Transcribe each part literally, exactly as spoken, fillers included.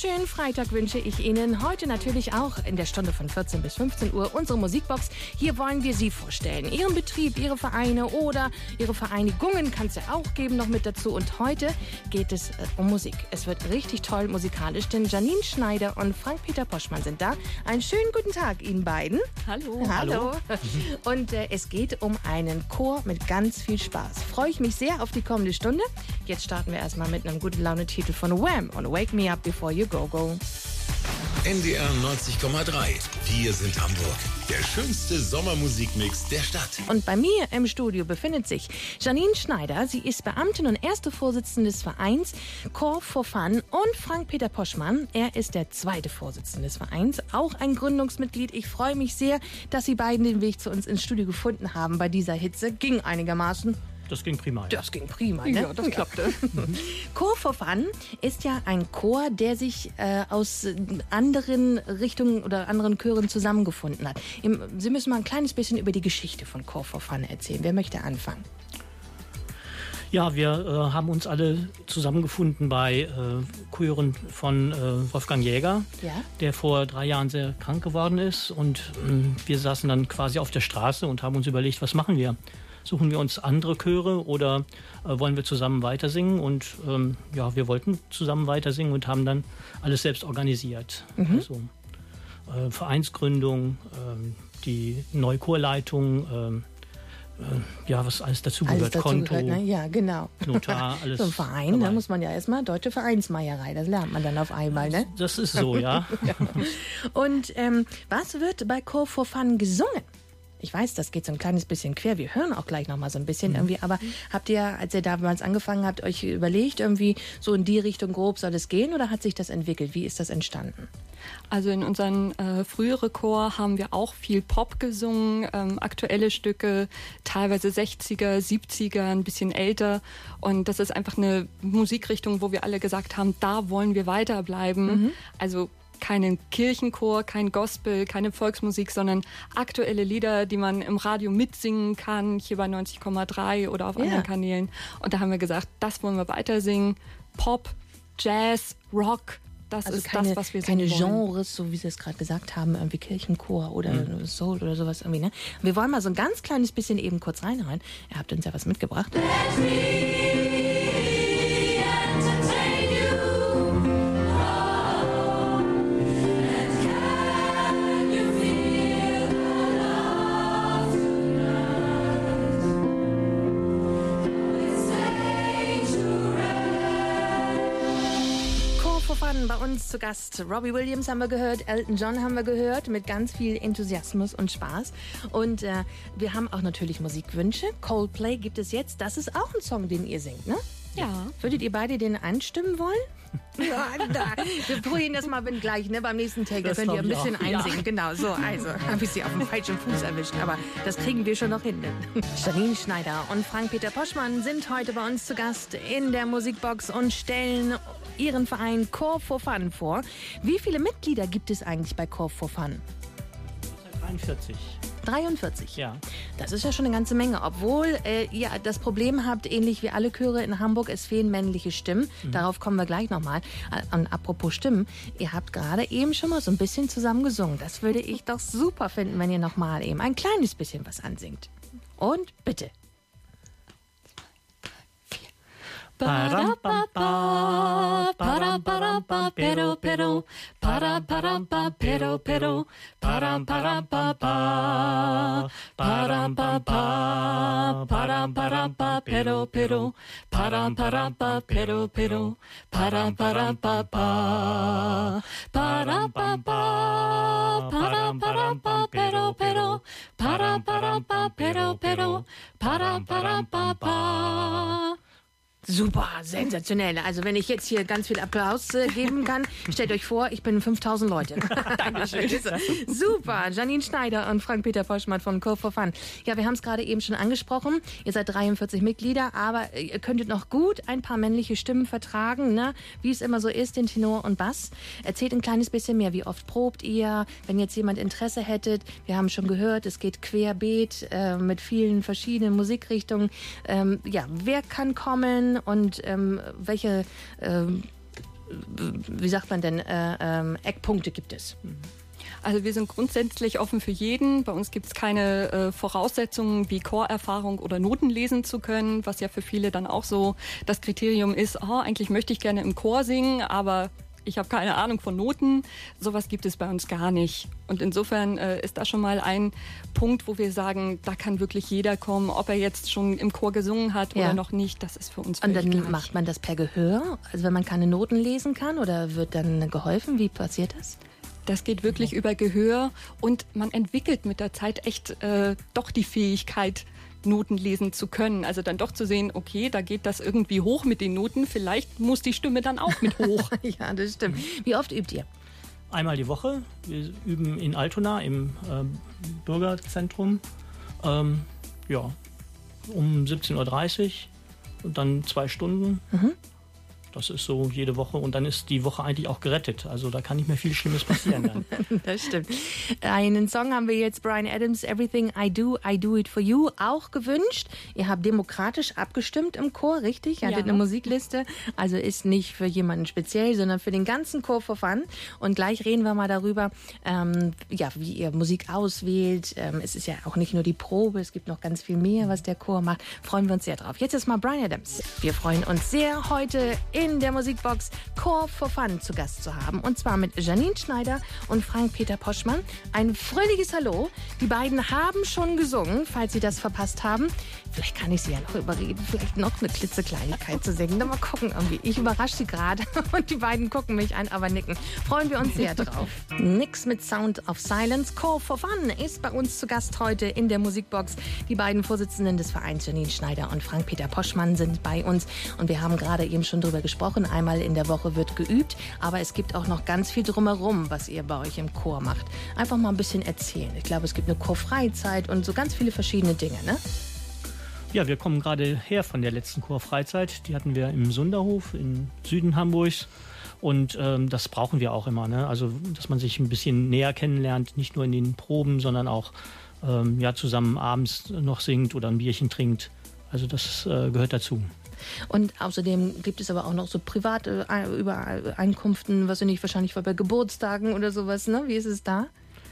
wunderschönen Freitag wünsche ich Ihnen. Heute natürlich auch in der Stunde von vierzehn bis fünfzehn Uhr unsere Musikbox. Hier wollen wir Sie vorstellen. Ihren Betrieb, Ihre Vereine oder Ihre Vereinigungen kann es ja auch geben noch mit dazu. Und heute geht es äh, um Musik. Es wird richtig toll musikalisch, denn Janine Schneider und Frank-Peter Poschmann sind da. Einen schönen guten Tag Ihnen beiden. Hallo. Hallo. Und äh, es geht um einen Chor mit ganz viel Spaß. Freue ich mich sehr auf die kommende Stunde. Jetzt starten wir erstmal mit einem guten Laune-Titel von Wham! Und Wake Me Up Before You Go Go. N D R neunzig Komma drei. Wir sind Hamburg. Der schönste Sommermusikmix der Stadt. Und bei mir im Studio befindet sich Janine Schneider. Sie ist Beamtin und erste Vorsitzende des Vereins Chor for Fun. Und Frank-Peter Poschmann, er ist der zweite Vorsitzende des Vereins. Auch ein Gründungsmitglied. Ich freue mich sehr, dass Sie beiden den Weg zu uns ins Studio gefunden haben bei dieser Hitze. Ging einigermaßen. Das ging prima. Ja. Das ging prima, ne? Ja, das klappte. Chor for Fun ist ja ein Chor, der sich äh, aus anderen Richtungen oder anderen Chören zusammengefunden hat. Sie müssen mal ein kleines bisschen über die Geschichte von Chor for Fun erzählen. Wer möchte anfangen? Ja, wir äh, haben uns alle zusammengefunden bei äh, Chören von äh, Wolfgang Jäger, ja? der vor drei Jahren sehr krank geworden ist. Und äh, wir saßen dann quasi auf der Straße und haben uns überlegt, was machen wir? Suchen wir uns andere Chöre oder äh, wollen wir zusammen weitersingen? Und ähm, ja, wir wollten zusammen weitersingen und haben dann alles selbst organisiert. Mhm. Also äh, Vereinsgründung, äh, die neue Chorleitung, äh, äh, ja, was alles dazugehört, Alles dazu Konto, gehört, ne? Ja, genau. Notar, alles. So ein Verein, dabei. da muss man ja erstmal deutsche Vereinsmeierei, das lernt man dann auf einmal, ne? Das ist so, ja. Ja. Und ähm, was wird bei Chor for Fun gesungen? Ich weiß, das geht so ein kleines bisschen quer. Wir hören auch gleich noch mal so ein bisschen irgendwie. Aber habt ihr, als ihr damals angefangen habt, euch überlegt, irgendwie so in die Richtung grob soll es gehen? Oder hat sich das entwickelt? Wie ist das entstanden? Also in unserem äh, früheren Chor haben wir auch viel Pop gesungen, ähm, aktuelle Stücke, teilweise sechziger, siebziger, ein bisschen älter. Und das ist einfach eine Musikrichtung, wo wir alle gesagt haben, da wollen wir weiterbleiben. Mhm. Also keinen Kirchenchor, kein Gospel, keine Volksmusik, sondern aktuelle Lieder, die man im Radio mitsingen kann, hier bei neunzig Komma drei oder auf Ja. anderen Kanälen. Und da haben wir gesagt, das wollen wir weiter singen. Pop, Jazz, Rock, das Also ist keine, das, was wir keine singen wollen. Genres, so wie Sie es gerade gesagt haben, irgendwie Kirchenchor oder mhm. Soul oder sowas irgendwie, ne? Wir wollen mal so ein ganz kleines bisschen eben kurz reinhören. Ihr habt uns ja was mitgebracht. Let me entertain you. Bei uns zu Gast Robbie Williams haben wir gehört, Elton John haben wir gehört, mit ganz viel Enthusiasmus und Spaß. Und äh, wir haben auch natürlich Musikwünsche. Coldplay gibt es jetzt. Das ist auch ein Song, den ihr singt, ne? Ja. Würdet ihr beide den anstimmen wollen? Ja, da. Wir probieren das mal gleich, ne? Beim nächsten Take. Da Das könnt ihr ein glaub ich bisschen auch. einsingen. Ja. Genau, so. Also, habe ich sie auf dem falschen Fuß erwischt. Aber das kriegen wir schon noch hin. Janine Schneider und Frank-Peter Poschmann sind heute bei uns zu Gast in der Musikbox und stellen ihren Verein Chor for Fun vor. Wie viele Mitglieder gibt es eigentlich bei Chor for Fun? dreiundvierzig. dreiundvierzig. Ja. Das ist ja schon eine ganze Menge. Obwohl äh, ihr das Problem habt, ähnlich wie alle Chöre in Hamburg, es fehlen männliche Stimmen. Mhm. Darauf kommen wir gleich nochmal. Und apropos Stimmen, ihr habt gerade eben schon mal so ein bisschen zusammen gesungen. Das würde ich doch super finden, wenn ihr nochmal eben ein kleines bisschen was ansingt. Und bitte. Para pa pa, para para pa pero pero, para para pa pero pero, para para pa pa, para pa pa, para para pa pero pero, para para pa pero pero, para para pa pa, para pa pa, para para pa pero pero, para para pa pero pero, para para pa pa. Super, sensationell. Also wenn ich jetzt hier ganz viel Applaus äh, geben kann, stellt euch vor, ich bin fünftausend Leute. Dankeschön. Super, Janine Schneider und Frank-Peter Poschmann von Chor for Fun. Ja, wir haben es gerade eben schon angesprochen. Ihr seid dreiundvierzig Mitglieder, aber ihr könntet noch gut ein paar männliche Stimmen vertragen, ne? Wie es immer so ist, den Tenor und Bass. Erzählt ein kleines bisschen mehr. Wie oft probt ihr? Wenn jetzt jemand Interesse hättet, wir haben schon gehört, es geht querbeet äh, mit vielen verschiedenen Musikrichtungen. Ähm, ja, wer kann kommen? Und ähm, welche ähm, wie sagt man denn, äh, ähm, Eckpunkte gibt es? Also wir sind grundsätzlich offen für jeden. Bei uns gibt es keine äh, Voraussetzungen wie Chorerfahrung oder Noten lesen zu können, was ja für viele dann auch so das Kriterium ist, oh, eigentlich möchte ich gerne im Chor singen, aber ich habe keine Ahnung von Noten. Sowas gibt es bei uns gar nicht. Und insofern äh, ist das schon mal ein Punkt, wo wir sagen, da kann wirklich jeder kommen, ob er jetzt schon im Chor gesungen hat ja. oder noch nicht. Das ist für uns Und dann gleich. Macht man das per Gehör? Also wenn man keine Noten lesen kann oder wird dann geholfen? Wie passiert das? Das geht wirklich über Gehör und man entwickelt mit der Zeit echt äh, doch die Fähigkeit, Noten lesen zu können. Also dann doch zu sehen, okay, da geht das irgendwie hoch mit den Noten, vielleicht muss die Stimme dann auch mit hoch. Ja, das stimmt. Wie oft übt ihr? Einmal die Woche. Wir üben in Altona im ähm, Bürgerzentrum. Ähm, ja, um siebzehn Uhr dreißig und dann zwei Stunden. Mhm. Das ist so jede Woche und dann ist die Woche eigentlich auch gerettet. Also da kann nicht mehr viel Schlimmes passieren dann. Das stimmt. Einen Song haben wir jetzt, Bryan Adams, Everything I Do, I Do It For You, auch gewünscht. Ihr habt demokratisch abgestimmt im Chor, richtig? Ihr hattet ja. eine Musikliste. Also ist nicht für jemanden speziell, sondern für den ganzen Chor for Fun. Und gleich reden wir mal darüber, ähm, ja, wie ihr Musik auswählt. Ähm, es ist ja auch nicht nur die Probe, es gibt noch ganz viel mehr, was der Chor macht. Freuen wir uns sehr drauf. Jetzt ist mal Bryan Adams. Wir freuen uns sehr, heute in der Musikbox Chor for Fun zu Gast zu haben. Und zwar mit Janine Schneider und Frank-Peter Poschmann. Ein fröhliches Hallo. Die beiden haben schon gesungen, falls Sie das verpasst haben. Vielleicht kann ich Sie ja noch überreden, vielleicht noch eine klitzekleinigkeit zu singen. Dann mal gucken irgendwie. Ich überrasche Sie gerade und die beiden gucken mich an, aber nicken. Freuen wir uns sehr drauf. Nix mit Sound of Silence. Chor for Fun ist bei uns zu Gast heute in der Musikbox. Die beiden Vorsitzenden des Vereins, Janine Schneider und Frank-Peter Poschmann, sind bei uns. Und wir haben gerade eben schon drüber gesprochen. Einmal in der Woche wird geübt, aber es gibt auch noch ganz viel drumherum, was ihr bei euch im Chor macht. Einfach mal ein bisschen erzählen. Ich glaube, es gibt eine Chorfreizeit und so ganz viele verschiedene Dinge, ne? Ja, wir kommen gerade her von der letzten Chorfreizeit. Die hatten wir im Sunderhof im Süden Hamburgs. Und ähm, das brauchen wir auch immer, ne? Also, dass man sich ein bisschen näher kennenlernt, nicht nur in den Proben, sondern auch ähm, ja, zusammen abends noch singt oder ein Bierchen trinkt. Also das äh, gehört dazu. Und außerdem gibt es aber auch noch so private Übereinkunften, was weiß ich, wahrscheinlich bei Geburtstagen oder sowas, ne? Wie ist es da?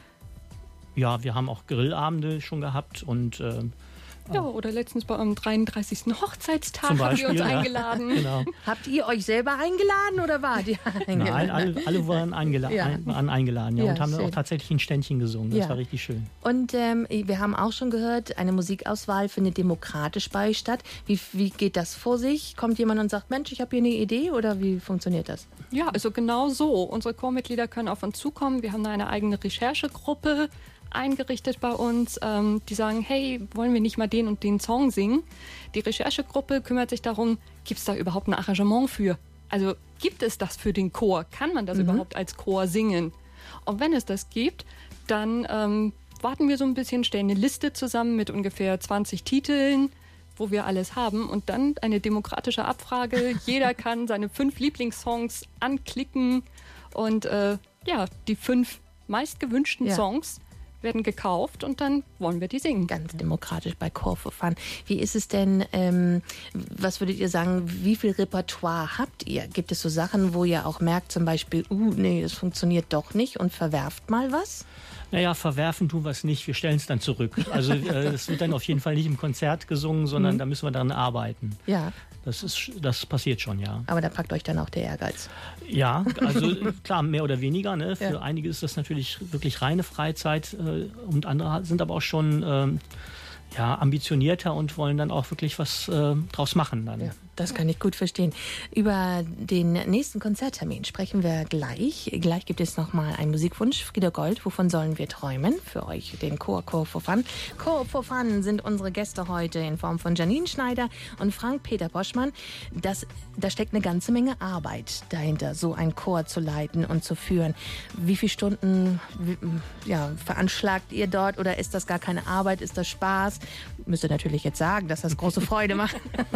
Ja, wir haben auch Grillabende schon gehabt und äh, ja, oder letztens bei eurem dreiunddreißigsten Hochzeitstag Zum Beispiel, haben wir uns ja. eingeladen. Genau. Habt ihr euch selber eingeladen oder wart ihr eingeladen? Nein, alle, alle waren, eingela- Ja. ein, waren eingeladen ja, Ja, und haben dann schön. auch tatsächlich ein Ständchen gesungen. Das Ja. war richtig schön. Und ähm, wir haben auch schon gehört, eine Musikauswahl findet demokratisch bei statt. Wie, wie geht das vor sich? Kommt jemand und sagt, Mensch, ich habe hier eine Idee, oder wie funktioniert das? Ja, also genau so. Unsere Chormitglieder können auf uns zukommen. Wir haben da eine eigene Recherchegruppe eingerichtet bei uns, ähm, die sagen, hey, wollen wir nicht mal den und den Song singen? Die Recherchegruppe kümmert sich darum, gibt es da überhaupt ein Arrangement für? Also gibt es das für den Chor? Kann man das mhm. überhaupt als Chor singen? Und wenn es das gibt, dann ähm, warten wir so ein bisschen, stellen eine Liste zusammen mit ungefähr zwanzig Titeln, wo wir alles haben, und dann eine demokratische Abfrage. Jeder kann seine fünf Lieblingssongs anklicken und äh, ja, die fünf meistgewünschten Ja. Songs werden gekauft und dann wollen wir die singen. Ganz demokratisch bei Chor for Fun. Wie ist es denn, ähm, was würdet ihr sagen, wie viel Repertoire habt ihr? Gibt es so Sachen, wo ihr auch merkt, zum Beispiel, uh, nee, das funktioniert doch nicht, und verwerft mal was? Naja, verwerfen tun wir es nicht, wir stellen es dann zurück. Also äh, das wird dann auf jeden Fall nicht im Konzert gesungen, sondern Mhm. da müssen wir daran arbeiten. Ja, Das ist, das passiert schon, ja. aber da packt euch dann auch der Ehrgeiz. Ja, also klar, mehr oder weniger. Ne? Für Ja. einige ist das natürlich wirklich reine Freizeit äh, und andere sind aber auch schon ähm, ja, ambitionierter und wollen dann auch wirklich was äh, draus machen dann. Ja, das kann ich gut verstehen. Über den nächsten Konzerttermin sprechen wir gleich. Gleich gibt es noch mal einen Musikwunsch. Frieda Gold, wovon sollen wir träumen? Für euch den Chor Chor for Fun. Chor for Fun sind unsere Gäste heute in Form von Janine Schneider und Frank-Peter Poschmann. Das, da steckt eine ganze Menge Arbeit dahinter, so einen Chor zu leiten und zu führen. Wie viele Stunden wie, ja, veranschlagt ihr dort, oder ist das gar keine Arbeit? Ist das Spaß? Müsst ihr natürlich jetzt sagen, dass das große Freude macht.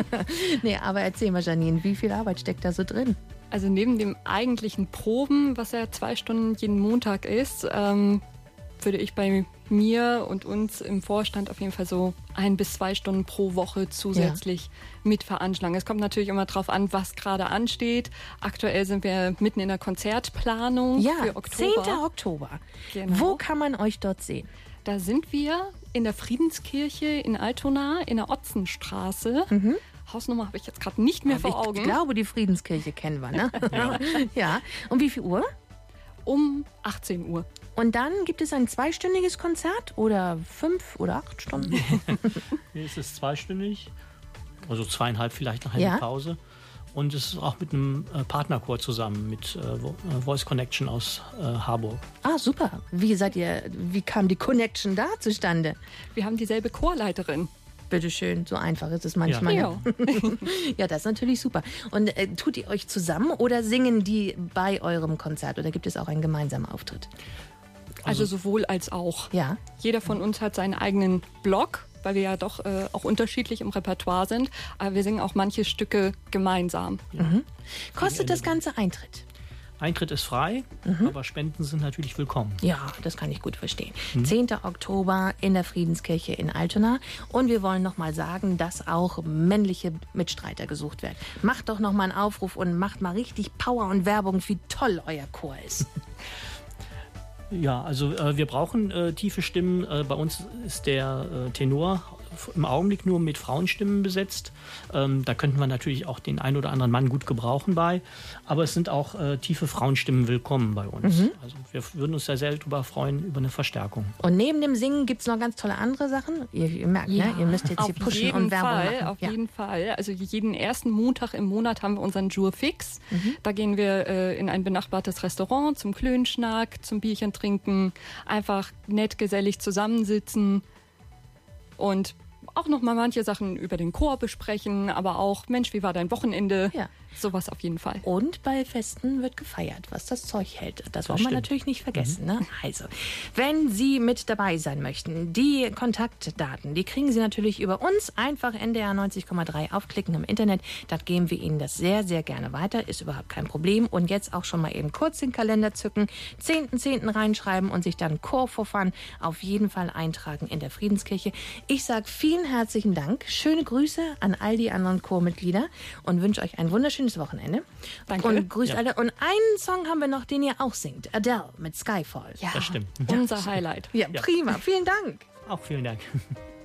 Nee, aber erzähl mal, Janine, wie viel Arbeit steckt da so drin? Also neben dem eigentlichen Proben, was ja zwei Stunden jeden Montag ist, ähm, würde ich bei mir und uns im Vorstand auf jeden Fall so ein bis zwei Stunden pro Woche zusätzlich ja. mit veranschlagen. Es kommt natürlich immer darauf an, was gerade ansteht. Aktuell sind wir mitten in der Konzertplanung ja, für Oktober. zehnten Oktober. Genau. Wo kann man euch dort sehen? Da sind wir in der Friedenskirche in Altona in der Otzenstraße. Mhm. Hausnummer habe ich jetzt gerade nicht mehr Aber vor Augen. Ich glaube, die Friedenskirche kennen wir, ne? ja. ja. Und wie viel Uhr? Um achtzehn Uhr. Und dann gibt es ein zweistündiges Konzert oder fünf oder acht Stunden? Hier ist es zweistündig, also zweieinhalb vielleicht nach einer Ja. Pause. Und es ist auch mit einem äh, Partnerchor zusammen, mit äh, Voice Connection aus äh, Harburg. Ah, super. Wie seid ihr, wie kam die Connection da zustande? Wir haben dieselbe Chorleiterin. Bitteschön, so einfach ist es manchmal. Ja. Ja, das ist natürlich super. Und äh, tut ihr euch zusammen oder singen die bei eurem Konzert oder gibt es auch einen gemeinsamen Auftritt? Also, also sowohl als auch. Ja. Jeder von uns hat seinen eigenen Blog, weil wir ja doch äh, auch unterschiedlich im Repertoire sind. Aber wir singen auch manche Stücke gemeinsam. Mhm. Kostet das Ganze Eintritt? Eintritt ist frei, mhm. aber Spenden sind natürlich willkommen. Ja, das kann ich gut verstehen. Mhm. zehnten Oktober in der Friedenskirche in Altona. Und wir wollen noch mal sagen, dass auch männliche Mitstreiter gesucht werden. Macht doch noch mal einen Aufruf und macht mal richtig Power und Werbung, wie toll euer Chor ist. Ja, also äh, wir brauchen äh, tiefe Stimmen. Äh, bei uns ist der äh, Tenor im Augenblick nur mit Frauenstimmen besetzt. Ähm, da könnten wir natürlich auch den einen oder anderen Mann gut gebrauchen bei. Aber es sind auch äh, tiefe Frauenstimmen willkommen bei uns. Mhm. Also wir würden uns da sehr darüber freuen, über eine Verstärkung. Und neben dem Singen gibt es noch ganz tolle andere Sachen. Ihr, ihr merkt, ja, ne? Ihr müsst jetzt hier pushen und Werbung Fall, machen. Auf ja. jeden Fall. Also jeden ersten Montag im Monat haben wir unseren Jour fix. Mhm. Da gehen wir äh, in ein benachbartes Restaurant zum Klönschnack, zum Bierchen trinken, einfach nett gesellig zusammensitzen und auch noch mal manche Sachen über den Chor besprechen, aber auch, Mensch, wie war dein Wochenende? Ja. Sowas auf jeden Fall. Und bei Festen wird gefeiert, was das Zeug hält. Das wollen wir stimmt. natürlich nicht vergessen. Mhm. Ne? Also, wenn Sie mit dabei sein möchten, die Kontaktdaten, die kriegen Sie natürlich über uns. Einfach N D R neunzig Komma drei aufklicken im Internet. Da geben wir Ihnen das sehr, sehr gerne weiter. Ist überhaupt kein Problem. Und jetzt auch schon mal eben kurz den Kalender zücken, zehnten zehnten reinschreiben und sich dann Chor for Fun auf jeden Fall eintragen in der Friedenskirche. Ich sage vielen herzlichen Dank. Schöne Grüße an all die anderen Chormitglieder und wünsche euch ein wunderschönes Wochenende. Danke. Und grüßt Ja. alle. Und einen Song haben wir noch, den ihr auch singt. Adele mit Skyfall. Ja, Das stimmt. unser Highlight. Ja, prima. Vielen Dank. Auch vielen Dank.